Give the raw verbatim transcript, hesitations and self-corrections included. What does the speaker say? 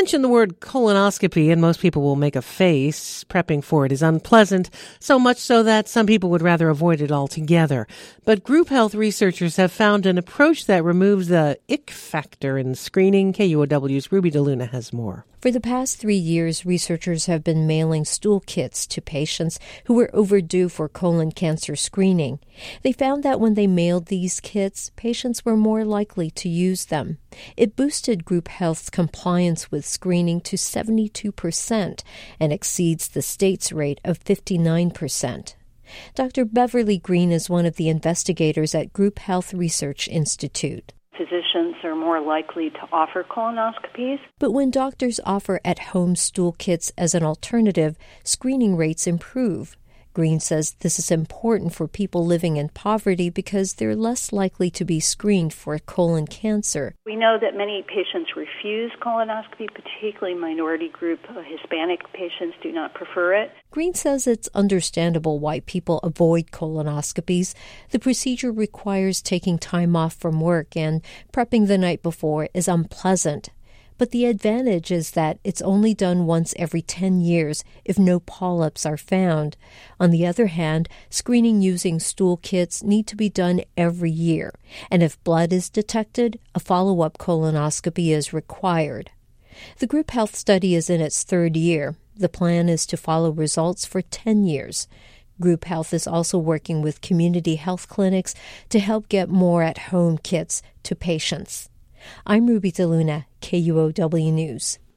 mention the word colonoscopy, and most people will make a face. Prepping for it is unpleasant, so much so that some people would rather avoid it altogether. But group health researchers have found an approach that removes the ick factor in screening. K U O W's Ruby DeLuna has more. For the past three years, researchers have been mailing stool kits to patients who were overdue for colon cancer screening. They found that when they mailed these kits, patients were more likely to use them. It boosted group health's compliance with screening to seventy-two percent and exceeds the state's rate of fifty-nine percent. Doctor Beverly Green is one of the investigators at Group Health Research Institute. Physicians are more likely to offer colonoscopies. But when doctors offer at-home stool kits as an alternative, screening rates improve. Green says this is important for people living in poverty because they're less likely to be screened for colon cancer. We know that many patients refuse colonoscopy, particularly minority group uh, Hispanic patients do not prefer it. Green says it's understandable why people avoid colonoscopies. The procedure requires taking time off from work, and prepping the night before is unpleasant. But the advantage is that it's only done once every ten years if no polyps are found. On the other hand, screening using stool kits need to be done every year. And if blood is detected, a follow-up colonoscopy is required. The group health study is in its third year. The plan is to follow results for ten years. Group Health is also working with community health clinics to help get more at-home kits to patients. I'm Ruby DeLuna, K U O W News.